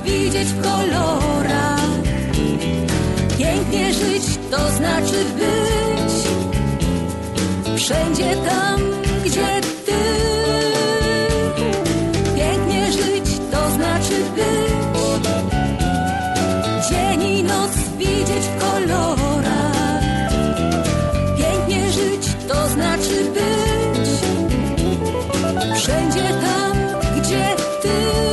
widzieć w kolorach. Pięknie żyć to znaczy być wszędzie tam, gdzie ty. Pięknie żyć to znaczy być dzień i noc widzieć w kolorach. Pięknie żyć to znaczy być wszędzie tam, gdzie ty.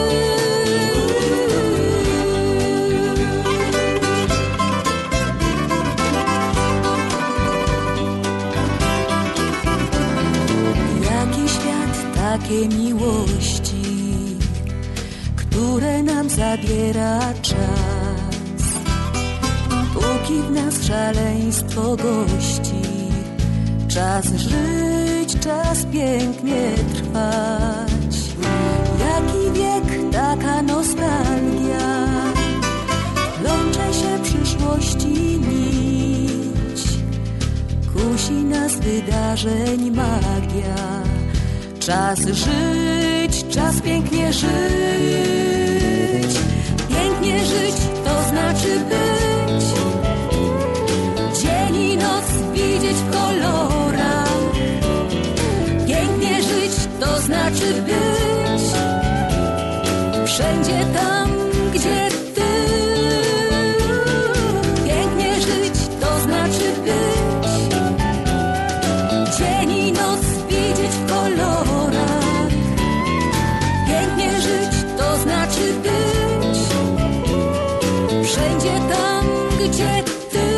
Jaki świat, takie miłości, które nam zabiera czas, póki w nas szaleństwo gości. Czas żyć, czas pięknie trwać. Jaki wiek, taka nostalgia, plącze się przyszłości nić. Kusi nas wydarzeń magia. Czas żyć, czas pięknie żyć. Pięknie żyć to znaczy być dzień i noc widzieć w kolorach. Pięknie żyć to znaczy być wszędzie tam, gdzie ty. Pięknie żyć to znaczy być dzień i noc widzieć w kolorach. Pięknie żyć to znaczy być wszędzie tam, gdzie ty.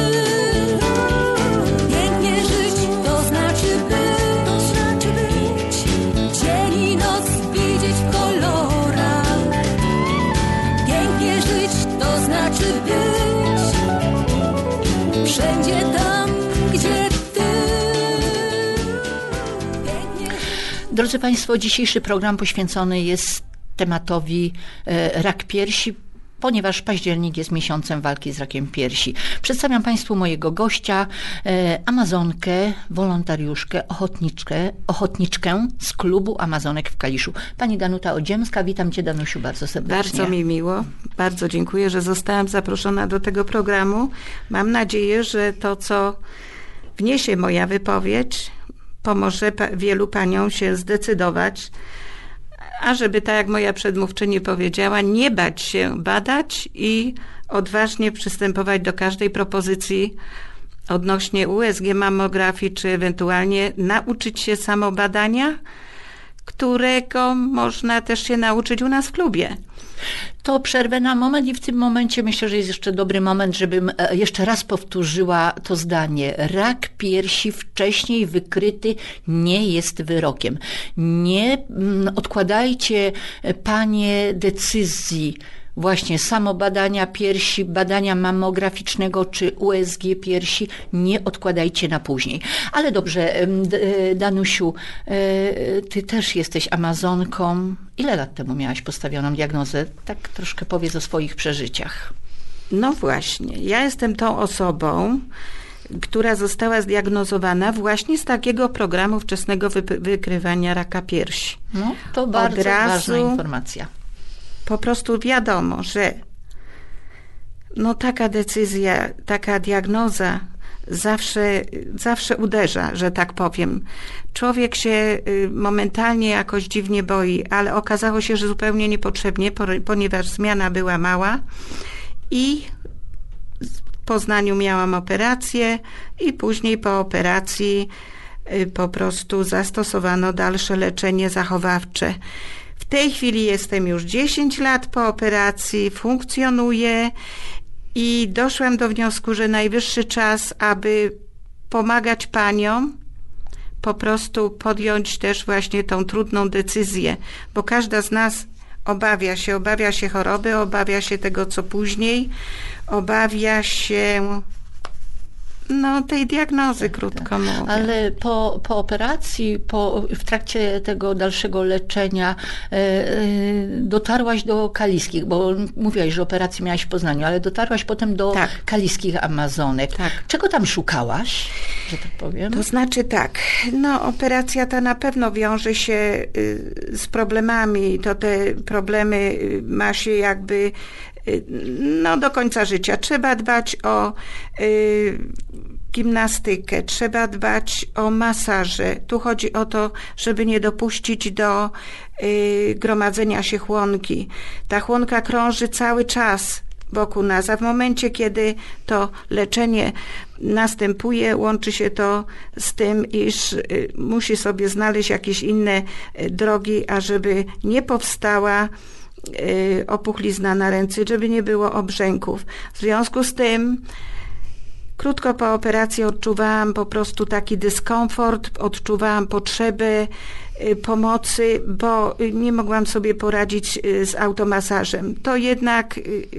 Pięknie żyć to znaczy być dzień i noc widzieć w kolorach. Pięknie żyć to znaczy być wszędzie tam, gdzie ty. Drodzy Państwo, dzisiejszy program poświęcony jest tematowi rak piersi, ponieważ październik jest miesiącem walki z rakiem piersi. Przedstawiam Państwu mojego gościa, Amazonkę, wolontariuszkę, ochotniczkę z klubu Amazonek w Kaliszu. Pani Danuta Odziemska, witam Cię, Danusiu, bardzo serdecznie. Bardzo mi miło, bardzo dziękuję, że zostałam zaproszona do tego programu. Mam nadzieję, że to, co wniesie moja wypowiedź, pomoże wielu paniom się zdecydować, a żeby, tak jak moja przedmówczyni powiedziała, nie bać się badać i odważnie przystępować do każdej propozycji odnośnie USG, mammografii, czy ewentualnie nauczyć się samobadania, którego można też się nauczyć u nas w klubie. To przerwę na moment i w tym momencie myślę, że jest jeszcze dobry moment, żebym jeszcze raz powtórzyła to zdanie. Rak piersi wcześniej wykryty nie jest wyrokiem. Nie odkładajcie, panie, decyzji właśnie samobadania piersi, badania mammograficznego czy USG piersi, nie odkładajcie na później. Ale dobrze, Danusiu, ty też jesteś Amazonką. Ile lat temu miałaś postawioną diagnozę? Tak troszkę powiedz o swoich przeżyciach. No właśnie, ja jestem tą osobą, która została zdiagnozowana właśnie z takiego programu wczesnego wykrywania raka piersi. No, to bardzo ważna informacja. Po prostu wiadomo, że no taka decyzja, taka diagnoza zawsze uderza, że tak powiem. Człowiek się momentalnie jakoś dziwnie boi, ale okazało się, że zupełnie niepotrzebnie, ponieważ zmiana była mała i w Poznaniu miałam operację i później po operacji po prostu zastosowano dalsze leczenie zachowawcze. W tej chwili jestem już 10 lat po operacji, funkcjonuję i doszłam do wniosku, że najwyższy czas, aby pomagać paniom, po prostu podjąć też właśnie tą trudną decyzję, bo każda z nas obawia się choroby, obawia się tego, co później, obawia się tej diagnozy, krótko mówiąc. Ale po operacji, w trakcie tego dalszego leczenia dotarłaś do Kaliskich, bo mówiłaś, że operację miałaś w Poznaniu, ale dotarłaś potem do Kaliskich Amazonek. Tak. Czego tam szukałaś, że tak powiem? To znaczy tak, operacja ta na pewno wiąże się z problemami. To te problemy ma się jakby do końca życia. Trzeba dbać o gimnastykę, trzeba dbać o masaże. Tu chodzi o to, żeby nie dopuścić do gromadzenia się chłonki. Ta chłonka krąży cały czas wokół nas, a w momencie, kiedy to leczenie następuje, łączy się to z tym, iż musi sobie znaleźć jakieś inne drogi, ażeby nie powstała opuchlizna na ręce, żeby nie było obrzęków. W związku z tym krótko po operacji odczuwałam po prostu taki dyskomfort, odczuwałam potrzebę pomocy, bo nie mogłam sobie poradzić z automasażem. To jednak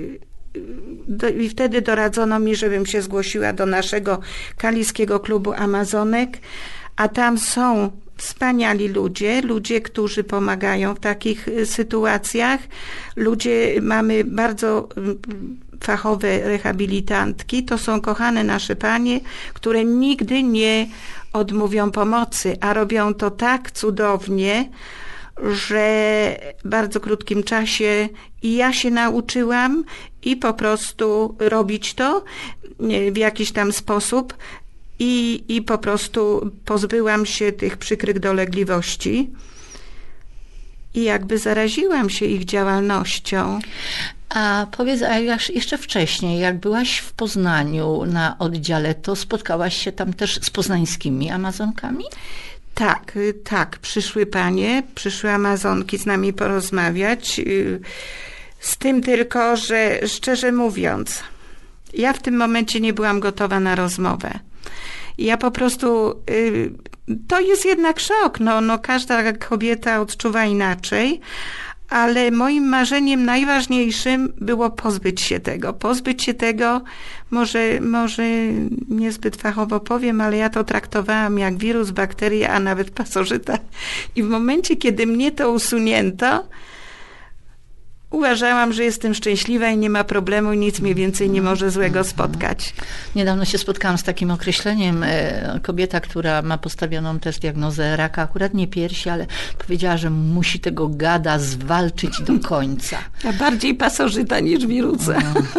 i wtedy doradzono mi, żebym się zgłosiła do naszego Kaliskiego Klubu Amazonek, a tam są wspaniali ludzie, którzy pomagają w takich sytuacjach. Mamy bardzo fachowe rehabilitantki, to są kochane nasze panie, które nigdy nie odmówią pomocy, a robią to tak cudownie, że w bardzo krótkim czasie i ja się nauczyłam i po prostu robić to w jakiś tam sposób i po prostu pozbyłam się tych przykrych dolegliwości i jakby zaraziłam się ich działalnością. A powiedz, jeszcze wcześniej, jak byłaś w Poznaniu na oddziale, to spotkałaś się tam też z poznańskimi Amazonkami? Tak, przyszły Amazonki z nami porozmawiać, z tym tylko, że szczerze mówiąc, ja w tym momencie nie byłam gotowa na rozmowę. Ja po prostu, to jest jednak szok, każda kobieta odczuwa inaczej, ale moim marzeniem najważniejszym było pozbyć się tego, może niezbyt fachowo powiem, ale ja to traktowałam jak wirus, bakteria, a nawet pasożyta. I w momencie, kiedy mnie to usunięto, uważałam, że jestem szczęśliwa i nie ma problemu, nic mnie więcej nie może złego spotkać. Niedawno się spotkałam z takim określeniem. Kobieta, która ma postawioną też diagnozę raka, akurat nie piersi, ale powiedziała, że musi tego gada zwalczyć do końca. A bardziej pasożyta niż wirusa.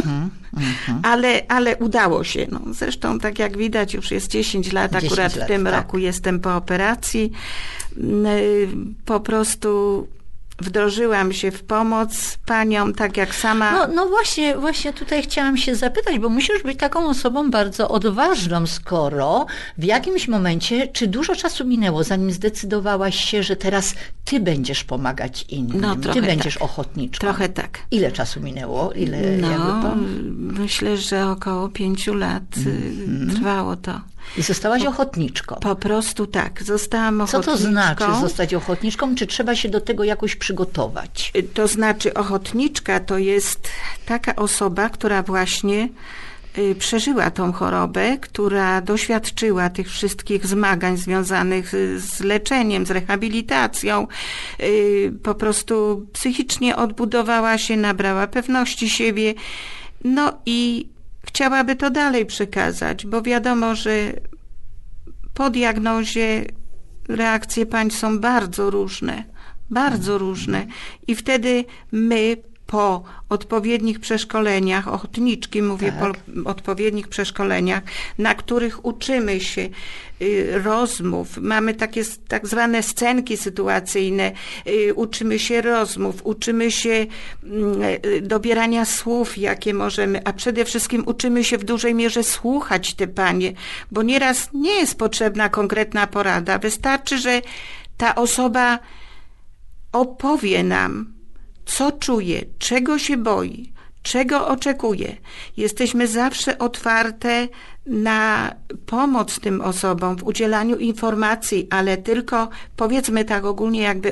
Ale udało się. Zresztą, tak jak widać, już jest 10 lat, akurat w tym roku jestem po operacji. Po prostu wdrożyłam się w pomoc paniom, tak jak sama... No właśnie tutaj chciałam się zapytać, bo musisz być taką osobą bardzo odważną, skoro w jakimś momencie, czy dużo czasu minęło, zanim zdecydowałaś się, że teraz ty będziesz pomagać innym, ty będziesz ochotniczką? Trochę tak. Ile czasu minęło? Myślę, że około 5 lat trwało to. I zostałaś ochotniczką. Po prostu tak, zostałam ochotniczką. Co to znaczy zostać ochotniczką? Czy trzeba się do tego jakoś przygotować? To znaczy ochotniczka to jest taka osoba, która właśnie przeżyła tą chorobę, która doświadczyła tych wszystkich zmagań związanych z leczeniem, z rehabilitacją, po prostu psychicznie odbudowała się, nabrała pewności siebie, i chciałaby to dalej przekazać, bo wiadomo, że po diagnozie reakcje pań są bardzo różne i wtedy my po odpowiednich przeszkoleniach, ochotniczki mówię, po odpowiednich przeszkoleniach, na których uczymy się rozmów, mamy takie tak zwane scenki sytuacyjne, uczymy się rozmów, uczymy się dobierania słów, jakie możemy, a przede wszystkim uczymy się w dużej mierze słuchać te panie, bo nieraz nie jest potrzebna konkretna porada, wystarczy, że ta osoba opowie nam, co czuje, czego się boi, czego oczekuje. Jesteśmy zawsze otwarte na pomoc tym osobom w udzielaniu informacji, ale tylko, powiedzmy tak ogólnie, jakby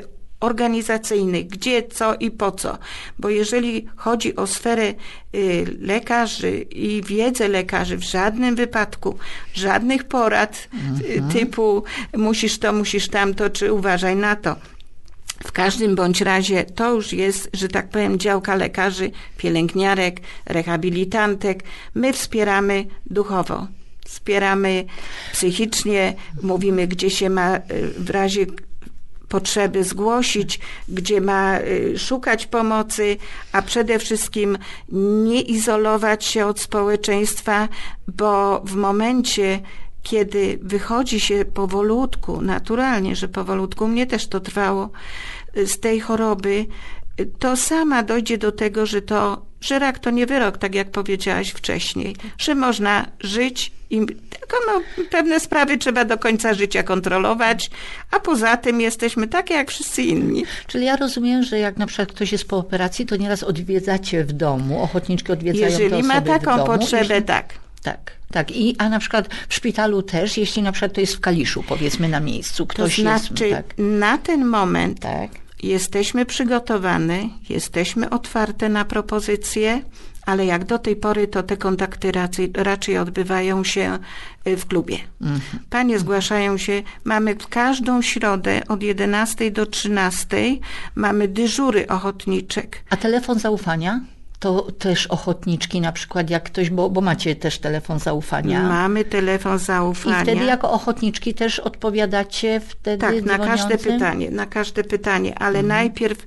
organizacyjnych, gdzie, co i po co. Bo jeżeli chodzi o sferę lekarzy i wiedzę lekarzy, w żadnym wypadku, żadnych porad typu musisz to, musisz tamto, czy uważaj na to. W każdym bądź razie to już jest, że tak powiem, działka lekarzy, pielęgniarek, rehabilitantek. My wspieramy duchowo, wspieramy psychicznie, mówimy, gdzie się ma w razie potrzeby zgłosić, gdzie ma szukać pomocy, a przede wszystkim nie izolować się od społeczeństwa, bo w momencie, kiedy wychodzi się powolutku, naturalnie, że powolutku, mnie też to trwało, z tej choroby, to sama dojdzie do tego, że rak to nie wyrok, tak jak powiedziałaś wcześniej, że można żyć i tylko pewne sprawy trzeba do końca życia kontrolować, a poza tym jesteśmy takie jak wszyscy inni. Czyli ja rozumiem, że jak na przykład ktoś jest po operacji, to nieraz odwiedzacie w domu, ochotniczki odwiedzają te osoby w domu. Jeżeli ma taką potrzebę, tak. Tak. A na przykład w szpitalu też, jeśli na przykład to jest w Kaliszu, powiedzmy na miejscu, ktoś to znaczy, jest... na ten moment tak. Jesteśmy przygotowane, jesteśmy otwarte na propozycje, ale jak do tej pory, to te kontakty raczej odbywają się w klubie. Panie zgłaszają się, mamy każdą środę od 11 do 13, mamy dyżury ochotniczek. A telefon zaufania? To też ochotniczki na przykład, jak ktoś, bo macie też telefon zaufania. Mamy telefon zaufania. I wtedy jako ochotniczki też odpowiadacie wtedy tak, dzwoniącym? na każde pytanie, ale najpierw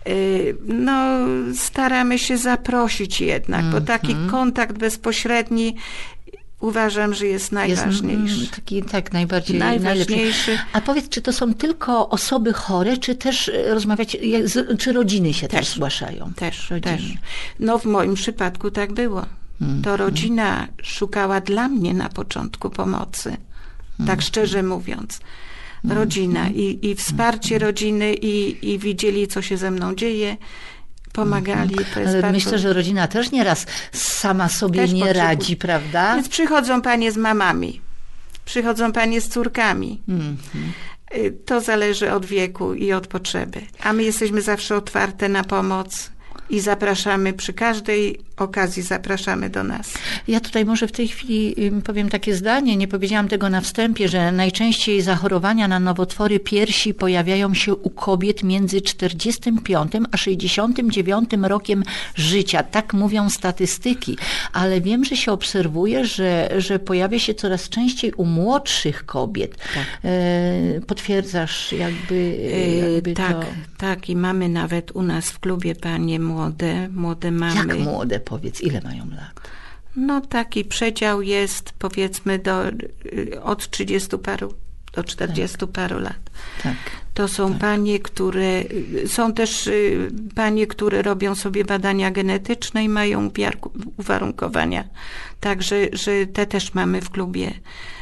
staramy się zaprosić jednak, bo taki kontakt bezpośredni uważam, że jest najważniejszy. Najbardziej najważniejszy. Najlepszy. A powiedz, czy to są tylko osoby chore, czy też rozmawiać, czy rodziny się też zgłaszają? Też. No w moim przypadku tak było. To rodzina szukała dla mnie na początku pomocy. Tak szczerze mówiąc. Rodzina i wsparcie rodziny i widzieli, co się ze mną dzieje. Pomagali. To jest ale bardzo... myślę, że rodzina też nieraz sama sobie też nie radzi, prawda? Więc przychodzą panie z mamami, przychodzą panie z córkami. To zależy od wieku i od potrzeby. A my jesteśmy zawsze otwarte na pomoc i zapraszamy, przy każdej okazji zapraszamy do nas. Ja tutaj może w tej chwili powiem takie zdanie, nie powiedziałam tego na wstępie, że najczęściej zachorowania na nowotwory piersi pojawiają się u kobiet między 45 a 69 rokiem życia. Tak mówią statystyki, ale wiem, że się obserwuje, że pojawia się coraz częściej u młodszych kobiet. Tak. Potwierdzasz jakby tak, to? Tak, i mamy nawet u nas w klubie panie młode mamy. Jak młode? Powiedz, ile mają lat? No taki przedział jest, powiedzmy, od 30 paru do 40 paru lat. Tak. To są panie, są też panie, które robią sobie badania genetyczne i mają uwarunkowania. Także, że te też mamy w klubie.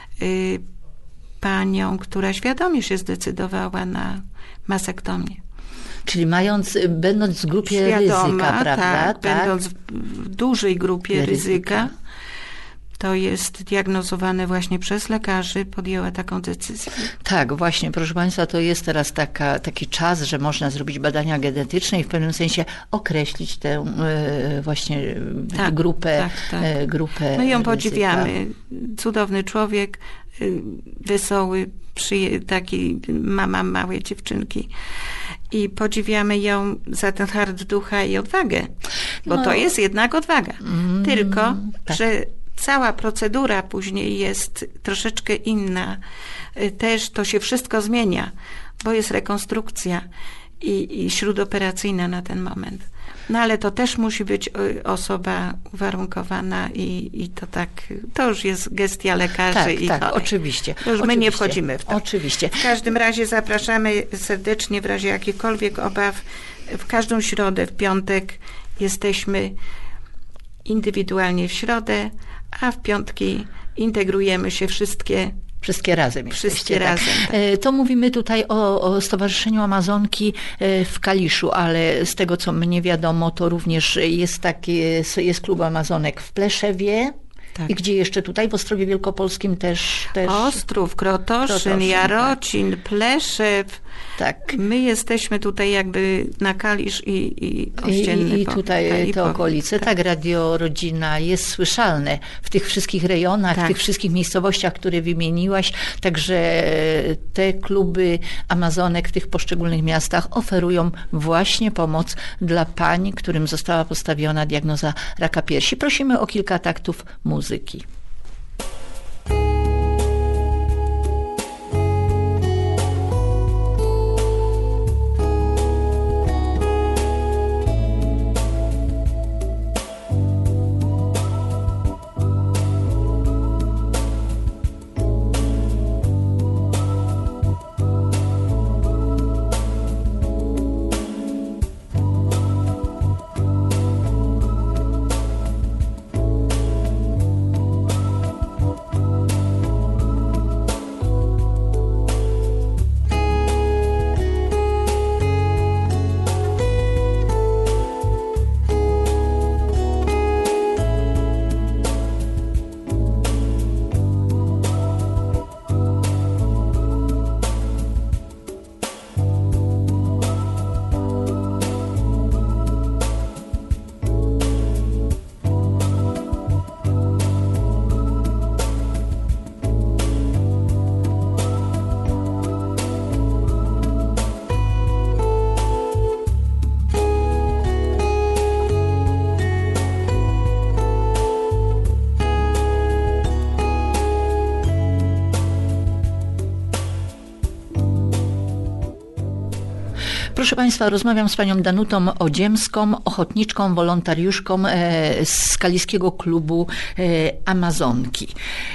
Panią, która świadomie się zdecydowała na masektomię. Czyli będąc w grupie ryzyka, prawda? Tak, będąc w dużej grupie ryzyka, to jest diagnozowane właśnie przez lekarzy, podjęła taką decyzję. Tak, właśnie, proszę Państwa, to jest teraz taki czas, że można zrobić badania genetyczne i w pewnym sensie określić tę właśnie grupę. My ją podziwiamy. Cudowny człowiek, wesoły, taki mama małej dziewczynki. I podziwiamy ją za ten hart ducha i odwagę, bo to jest jednak odwaga. Tylko, że cała procedura później jest troszeczkę inna. Też to się wszystko zmienia, bo jest rekonstrukcja i śródoperacyjna na ten moment. No ale to też musi być osoba uwarunkowana i to tak, to już jest gestia lekarzy i chorych. Oczywiście. To już my nie wchodzimy w to. Oczywiście. W każdym razie zapraszamy serdecznie w razie jakichkolwiek obaw. W każdą środę, w piątek jesteśmy indywidualnie w środę, a w piątki integrujemy się wszystkie razem. Wszystkie razem. Tak. To mówimy tutaj o Stowarzyszeniu Amazonki w Kaliszu, ale z tego, co mnie wiadomo, to również jest klub Amazonek w Pleszewie. Tak. I gdzie jeszcze tutaj? W Ostrowie Wielkopolskim też? Ostrów, Krotoszyn, Jarocin, Pleszew. Tak. My jesteśmy tutaj jakby na Kalisz i ościenny I tutaj te okolice. Tak, Radio Rodzina jest słyszalne w tych wszystkich rejonach, w tych wszystkich miejscowościach, które wymieniłaś. Także te kluby Amazonek w tych poszczególnych miastach oferują właśnie pomoc dla pań, którym została postawiona diagnoza raka piersi. Prosimy o kilka taktów muzyki. Proszę Państwa, rozmawiam z panią Danutą Odziemską, ochotniczką, wolontariuszką z Kaliskiego Klubu Amazonki.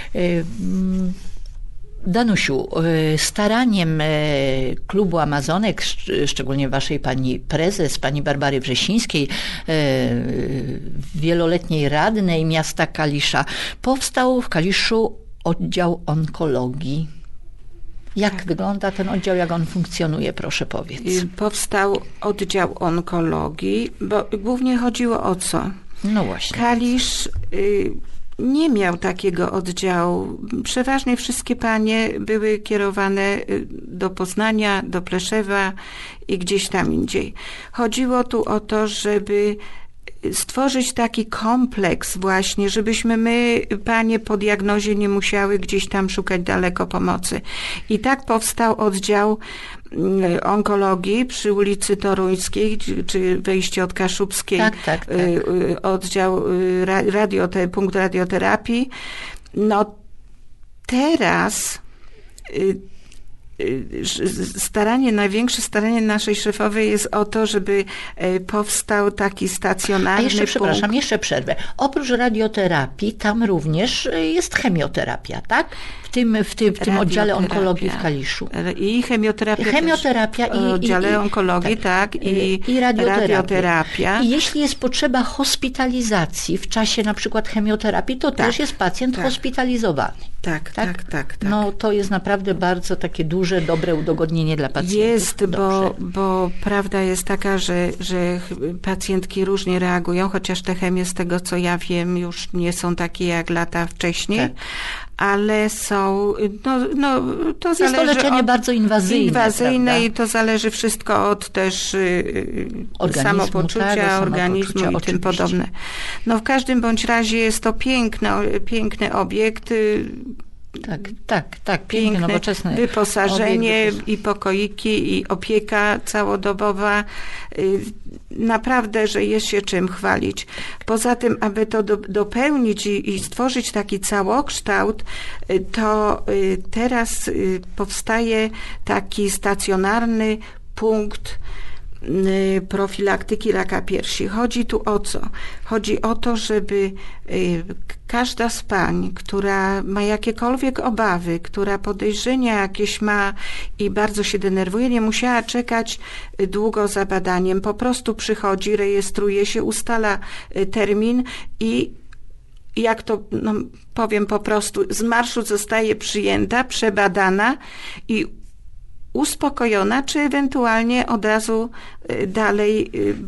Danusiu, staraniem Klubu Amazonek, szczególnie waszej pani prezes, pani Barbary Wrzesińskiej, wieloletniej radnej miasta Kalisza, powstał w Kaliszu oddział onkologii. Jak wygląda ten oddział, jak on funkcjonuje, proszę powiedz. Powstał oddział onkologii, bo głównie chodziło o co? No właśnie. Kalisz nie miał takiego oddziału. Przeważnie wszystkie panie były kierowane do Poznania, do Pleszewa i gdzieś tam indziej. Chodziło tu o to, żeby stworzyć taki kompleks właśnie, żebyśmy my, panie, po diagnozie nie musiały gdzieś tam szukać daleko pomocy. I tak powstał oddział onkologii przy ulicy Toruńskiej, czy wejście od Kaszubskiej, tak. oddział punkt radioterapii. No teraz największe staranie naszej szefowej jest o to, żeby powstał taki stacjonarny punkt. Przepraszam, jeszcze przerwę. Oprócz radioterapii, tam również jest chemioterapia, tak? W tym oddziale onkologii w Kaliszu. I chemioterapia w oddziale onkologii, tak. I radioterapia. I jeśli jest potrzeba hospitalizacji w czasie na przykład chemioterapii, to też jest pacjent hospitalizowany. Tak. No to jest naprawdę bardzo takie duże, dobre udogodnienie dla pacjentów. Jest, bo prawda jest taka, że pacjentki różnie reagują, chociaż te chemie, z tego co ja wiem, już nie są takie jak lata wcześniej. Tak. Ale są, to jest zależy to leczenie bardzo inwazyjne i to zależy wszystko od też samopoczucia, organizmu i tym podobne. No w każdym bądź razie jest to piękny obiekt. Tak, piękne, nowoczesne wyposażenie obiekt. I pokoiki, i opieka całodobowa. Naprawdę, że jest się czym chwalić. Poza tym, aby to dopełnić i stworzyć taki całokształt, to teraz powstaje taki stacjonarny punkt profilaktyki raka piersi. Chodzi tu o co? Chodzi o to, żeby każda z pań, która ma jakiekolwiek obawy, która podejrzenia jakieś ma i bardzo się denerwuje, nie musiała czekać długo za badaniem. Po prostu przychodzi, rejestruje się, ustala termin i jak to powiem po prostu, z marszu zostaje przyjęta, przebadana i uspokojona, czy ewentualnie od razu dalej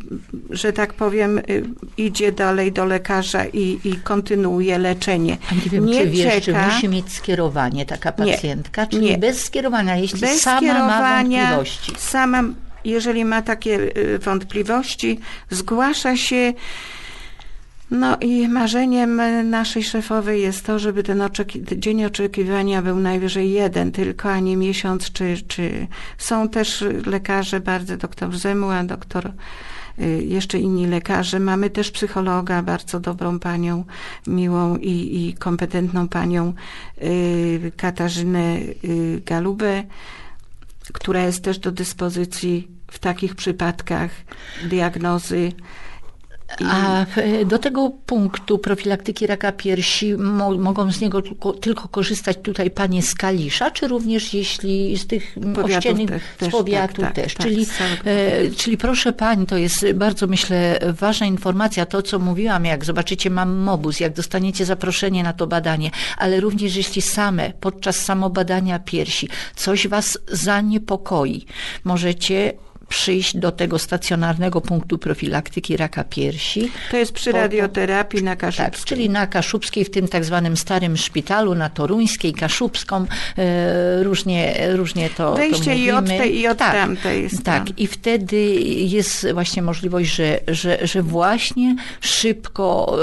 że tak powiem, idzie dalej do lekarza i kontynuuje leczenie. A nie wiem, czy wiesz, czy musi mieć skierowanie taka pacjentka, czyli nie. bez skierowania, jeśli Bez sama ma wątpliwości. Jeżeli ma takie wątpliwości, zgłasza się. No i marzeniem naszej szefowej jest to, żeby ten dzień oczekiwania był najwyżej 1 tylko, a nie miesiąc, czy są też lekarze, bardzo doktor Zemuła, jeszcze inni lekarze. Mamy też psychologa, bardzo dobrą panią, miłą i kompetentną panią Katarzynę Galubę, która jest też do dyspozycji w takich przypadkach diagnozy. A do tego punktu profilaktyki raka piersi mogą z niego tylko korzystać tutaj panie z Kalisza, czy również jeśli z tych ościennych z powiatu też. Czyli proszę pań, to jest bardzo, myślę, ważna informacja, to co mówiłam, jak zobaczycie Mammobus, jak dostaniecie zaproszenie na to badanie, ale również jeśli same podczas samobadania piersi coś was zaniepokoi, możecie przyjść do tego stacjonarnego punktu profilaktyki raka piersi. To jest przy radioterapii na Kaszubskiej. Tak, czyli na Kaszubskiej, w tym tak zwanym starym szpitalu, na Toruńskiej, Kaszubską, różnie to wejście mówimy. I od tej, i od tamtej strony. Tak, i wtedy jest właśnie możliwość, że właśnie szybko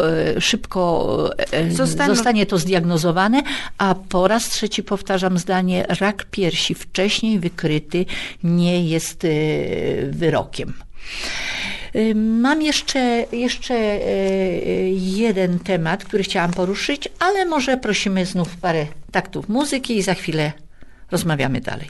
zostanie to zdiagnozowane, a po raz trzeci powtarzam zdanie, rak piersi wcześniej wykryty nie jest wyrokiem. Mam jeszcze jeden temat, który chciałam poruszyć, ale może prosimy znów parę taktów muzyki i za chwilę rozmawiamy dalej.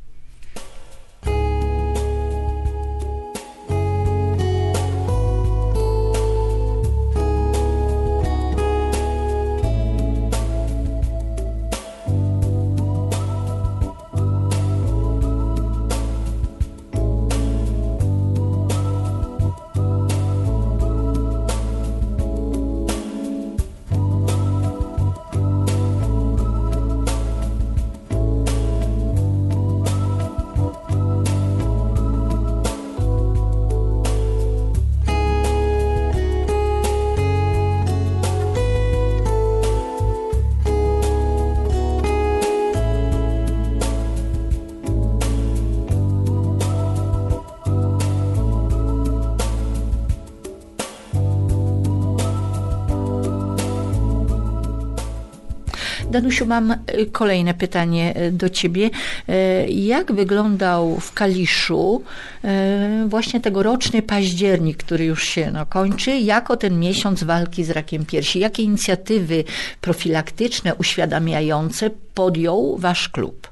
Danusiu, mam kolejne pytanie do ciebie. Jak wyglądał w Kaliszu właśnie tegoroczny październik, który już się kończy, jako ten miesiąc walki z rakiem piersi? Jakie inicjatywy profilaktyczne, uświadamiające podjął wasz klub?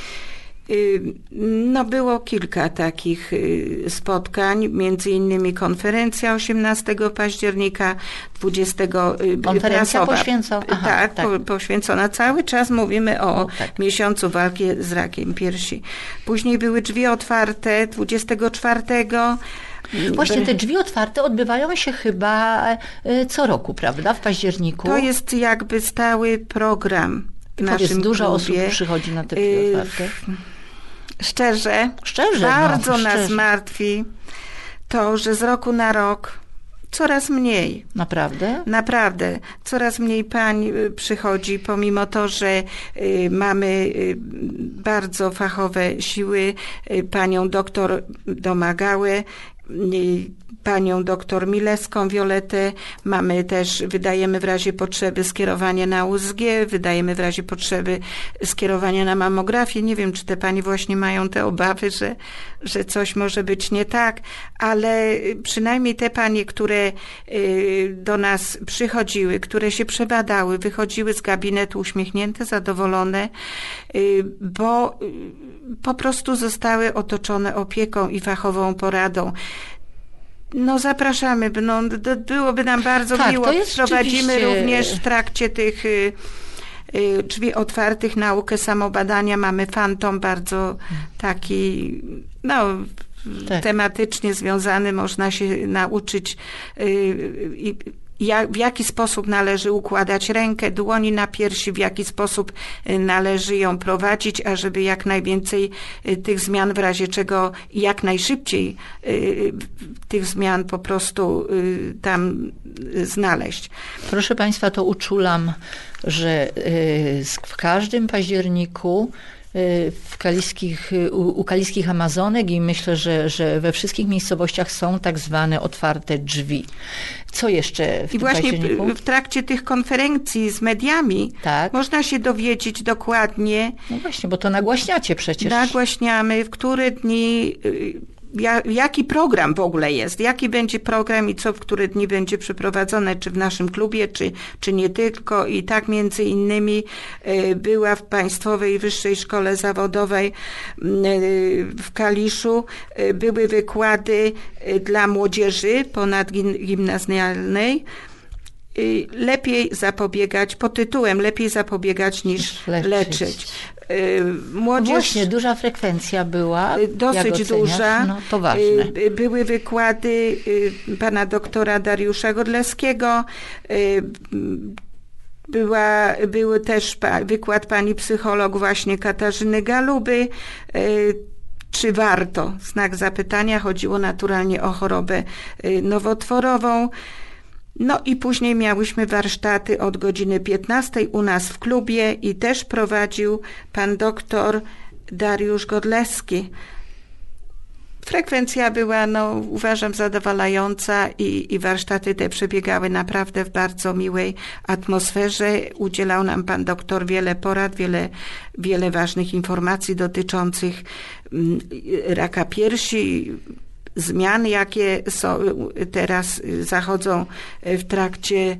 No było kilka takich spotkań, między innymi konferencja 18 października, 20 konferencja poświęcona. Tak, poświęcona. Cały czas mówimy o miesiącu walki z rakiem piersi. Później były drzwi otwarte 24. Właśnie te drzwi otwarte odbywają się chyba co roku, prawda? W październiku. To jest jakby stały program w naszym dużo klubie. osób przychodzi na te drzwi otwarte. Szczerze, bardzo nas martwi to, że z roku na rok coraz mniej. Naprawdę? Naprawdę. Coraz mniej pań przychodzi, pomimo to, że mamy bardzo fachowe siły, panią doktor Domagałę, panią doktor Milewską, Violetę. Mamy też, wydajemy w razie potrzeby skierowanie na USG, wydajemy w razie potrzeby skierowanie na mammografię. Nie wiem, czy te panie właśnie mają te obawy, że coś może być nie tak, ale przynajmniej te panie, które do nas przychodziły, które się przebadały, wychodziły z gabinetu uśmiechnięte, zadowolone, bo po prostu zostały otoczone opieką i fachową poradą. No zapraszamy, byłoby nam bardzo miło. Prowadzimy również w trakcie tych drzwi otwartych naukę samobadania. Mamy fantom bardzo taki, tematycznie związany. Można się nauczyć w jaki sposób należy układać rękę, dłoni na piersi, w jaki sposób należy ją prowadzić, ażeby jak najwięcej tych zmian, w razie czego jak najszybciej tych zmian po prostu tam znaleźć. Proszę Państwa, to uczulam, że w każdym październiku u kaliskich Amazonek i myślę, że we wszystkich miejscowościach są tak zwane otwarte drzwi. Co jeszcze w tym październiku? W trakcie tych konferencji z mediami można się dowiedzieć dokładnie. No właśnie, bo to nagłaśniacie przecież. Nagłaśniamy, w które dni, jaki program w ogóle jest, jaki będzie program i co w które dni będzie przeprowadzone, czy w naszym klubie, czy nie tylko. I tak między innymi była w Państwowej Wyższej Szkole Zawodowej w Kaliszu, były wykłady dla młodzieży ponadgimnazjalnej. Lepiej zapobiegać, pod tytułem Lepiej zapobiegać niż leczyć. Młodzież, właśnie, duża frekwencja była. Dosyć duża. No, to ważne. Były wykłady pana doktora Dariusza Godleskiego. Był też wykład pani psycholog właśnie Katarzyny Galuby. Czy warto? Znak zapytania. Chodziło naturalnie o chorobę nowotworową. No i później miałyśmy warsztaty od godziny 15 u nas w klubie i też prowadził pan doktor Dariusz Godleski. Frekwencja była, uważam, zadowalająca i warsztaty te przebiegały naprawdę w bardzo miłej atmosferze. Udzielał nam pan doktor wiele porad, wiele ważnych informacji dotyczących raka piersi, zmian, jakie teraz zachodzą w trakcie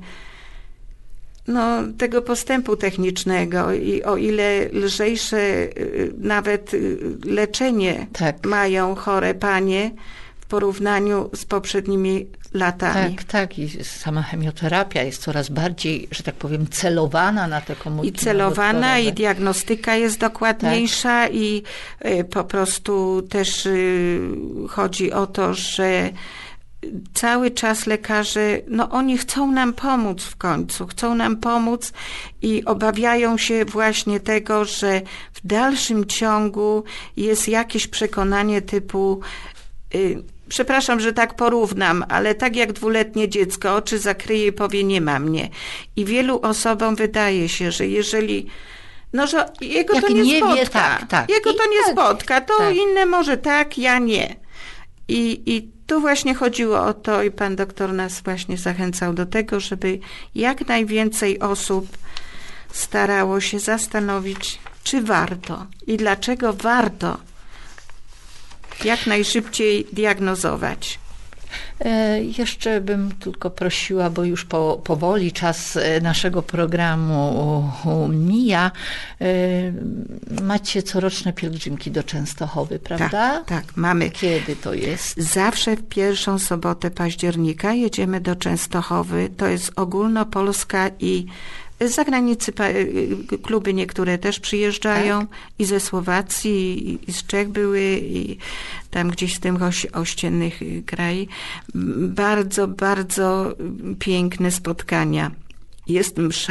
tego postępu technicznego i o ile lżejsze nawet leczenie mają chore panie w porównaniu z poprzednimi latami. Tak. I sama chemioterapia jest coraz bardziej, że tak powiem, celowana na te komórki. I celowana, i diagnostyka jest dokładniejsza i po prostu też chodzi o to, że cały czas lekarze, oni chcą nam pomóc w końcu, chcą nam pomóc i obawiają się właśnie tego, że w dalszym ciągu jest jakieś przekonanie typu, przepraszam, że tak porównam, ale tak jak 2-letnie dziecko oczy zakryje i powie nie ma mnie. I wielu osobom wydaje się, że jeżeli że jego to nie spotka, jego to nie spotka, to inne może tak, ja nie. I tu właśnie chodziło o to i pan doktor nas właśnie zachęcał do tego, żeby jak najwięcej osób starało się zastanowić, czy warto i dlaczego warto jak najszybciej diagnozować. Jeszcze bym tylko prosiła, bo już powoli czas naszego programu mija. Macie coroczne pielgrzymki do Częstochowy, prawda? Tak, mamy. Kiedy to jest? Zawsze w pierwszą sobotę października jedziemy do Częstochowy. To jest ogólnopolska i z zagranicy kluby niektóre też przyjeżdżają i ze Słowacji, i z Czech były, i tam gdzieś z tych ościennych krajów. Bardzo, bardzo piękne spotkania. Jest msza,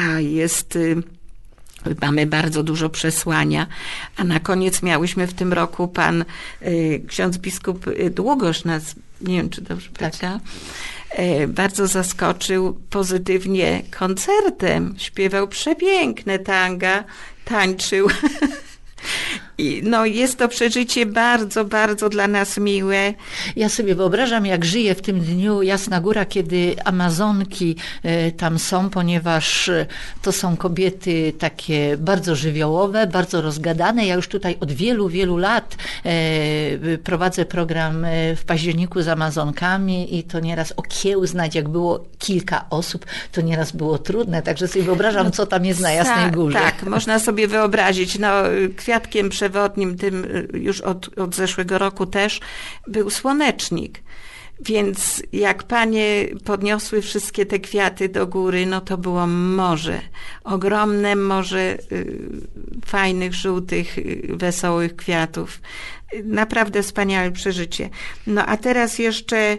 mamy bardzo dużo przesłania, a na koniec miałyśmy w tym roku ksiądz biskup Długosz nas, nie wiem czy dobrze powiedziałam, bardzo zaskoczył pozytywnie koncertem. Śpiewał przepiękne tanga, tańczył. I jest to przeżycie bardzo, bardzo dla nas miłe. Ja sobie wyobrażam, jak żyję w tym dniu Jasna Góra, kiedy Amazonki tam są, ponieważ to są kobiety takie bardzo żywiołowe, bardzo rozgadane. Ja już tutaj od wielu, wielu lat prowadzę program w październiku z Amazonkami i to nieraz okiełznać, jak było kilka osób, to nieraz było trudne. Także sobie wyobrażam, co tam jest na Jasnej Górze. Tak, można sobie wyobrazić. Kwiatkiem przewodnim tym już od zeszłego roku też był słonecznik. Więc jak panie podniosły wszystkie te kwiaty do góry, to było morze. Ogromne morze fajnych, żółtych, wesołych kwiatów. Naprawdę wspaniałe przeżycie. A teraz jeszcze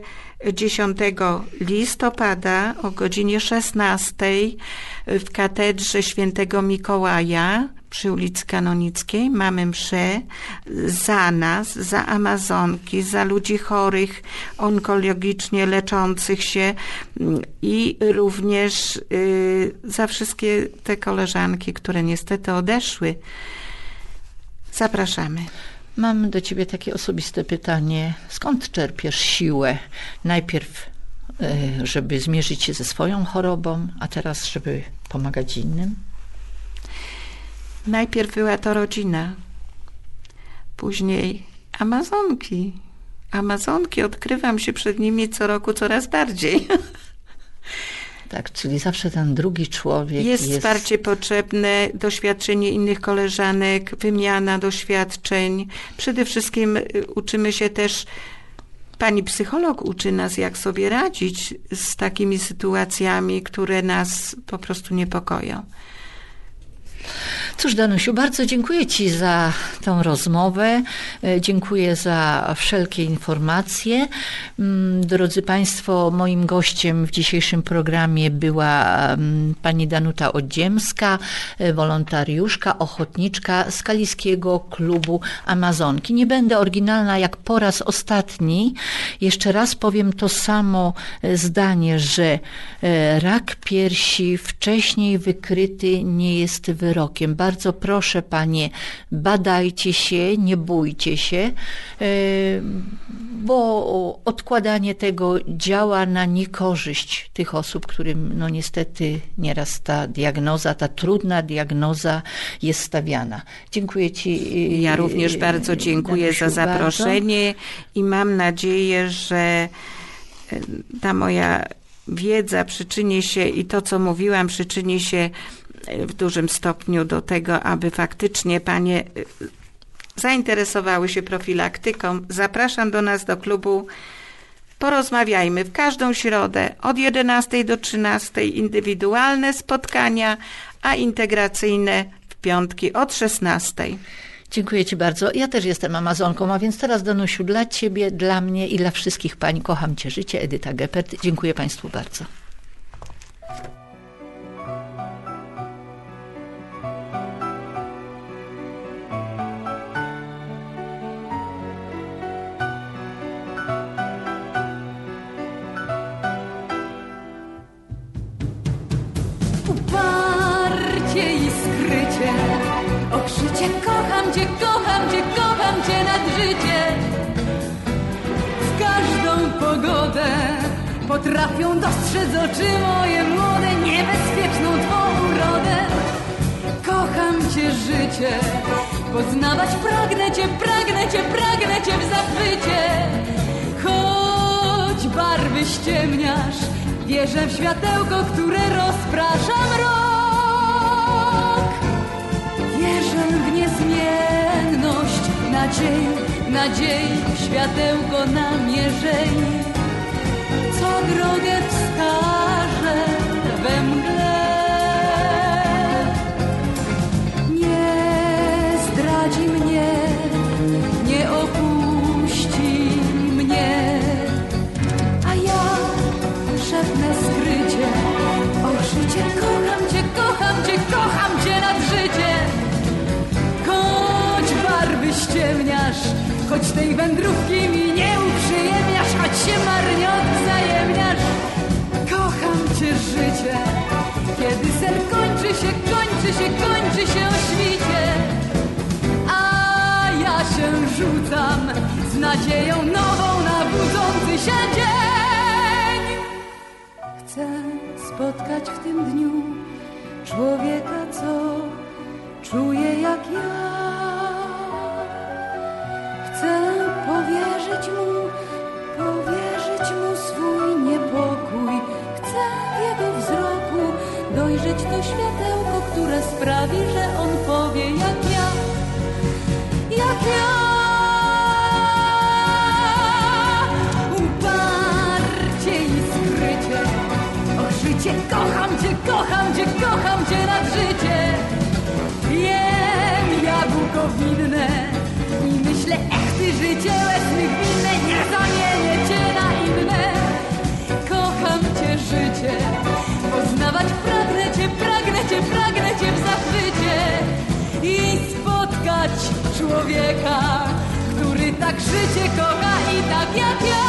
10 listopada o godzinie 16 w katedrze Świętego Mikołaja przy ulicy Kanonickiej mamy mszę za nas, za Amazonki, za ludzi chorych, onkologicznie leczących się i również za wszystkie te koleżanki, które niestety odeszły. Zapraszamy. Mam do ciebie takie osobiste pytanie. Skąd czerpiesz siłę? Najpierw, żeby zmierzyć się ze swoją chorobą, a teraz, żeby pomagać innym? Najpierw była to rodzina, później Amazonki. Amazonki, odkrywam się przed nimi co roku coraz bardziej. Tak, czyli zawsze ten drugi człowiek jest wsparcie potrzebne, doświadczenie innych koleżanek, wymiana doświadczeń. Przede wszystkim uczymy się też, pani psycholog uczy nas, jak sobie radzić z takimi sytuacjami, które nas po prostu niepokoją. Cóż, Danusiu, bardzo dziękuję ci za tą rozmowę. Dziękuję za wszelkie informacje. Drodzy Państwo, moim gościem w dzisiejszym programie była pani Danuta Odziemska, wolontariuszka, ochotniczka z Kaliskiego Klubu Amazonki. Nie będę oryginalna jak po raz ostatni. Jeszcze raz powiem to samo zdanie, że rak piersi wcześniej wykryty nie jest wyrokiem. Bardzo proszę panie, badajcie się, nie bójcie się, bo odkładanie tego działa na niekorzyść tych osób, którym no niestety nieraz ta diagnoza, ta trudna diagnoza jest stawiana. Dziękuję ci. Ja również bardzo dziękuję za zaproszenie i mam nadzieję, że ta moja wiedza przyczyni się i to, co mówiłam, przyczyni się w dużym stopniu do tego, aby faktycznie panie zainteresowały się profilaktyką. Zapraszam do nas do klubu. Porozmawiajmy w każdą środę od 11 do 13 indywidualne spotkania, a integracyjne w piątki od 16. Dziękuję ci bardzo. Ja też jestem Amazonką, a więc teraz, Danusiu, dla ciebie, dla mnie i dla wszystkich pań kocham cię życie. Edyta Geppert. Dziękuję Państwu bardzo. Uparcie i skrycie, okrzycie kocham cię, kocham cię, kocham cię nad życie. W każdą pogodę potrafią dostrzec oczy moje młode, niebezpieczną twą urodę. Kocham cię życie, poznawać pragnę cię, pragnę cię, pragnę cię w zachwycie. Choć barwy ściemniasz, wierzę w światełko, które rozprasza mrok. Wierzę w niezmienność nadziei, nadziei, światełko namierzei, co drogę wskaże we mgle. Nie zdradzi mnie, nie opuści mnie, a ja szepnę skrycie, o życie, kocham cię, kocham cię, kocham cię nad życie. Choć barwy ściemniasz, choć tej wędrówki mi nie uprzyjemniasz, choć się marnie odwzajemniasz, kocham cię życie. Kiedy sen kończy się, kończy się, kończy się o świcie, a ja się rzucam z nadzieją nową na budzący się dzień. Chcę spotkać w tym dniu człowieka, co czuje jak ja. Chcę powierzyć mu swój niepokój. Chcę w jego wzroku dojrzeć to światełko, które sprawi, że on powie jak ja, jak ja. Uparcie i skrycie, o życie, kocham cię, kocham cię, kocham cię nad życie. Jem jabłko winne i myślę, ech ty życie łez mych winne, nie zamienię cię na inne. człowieka, który tak życie kocha i tak jak ja.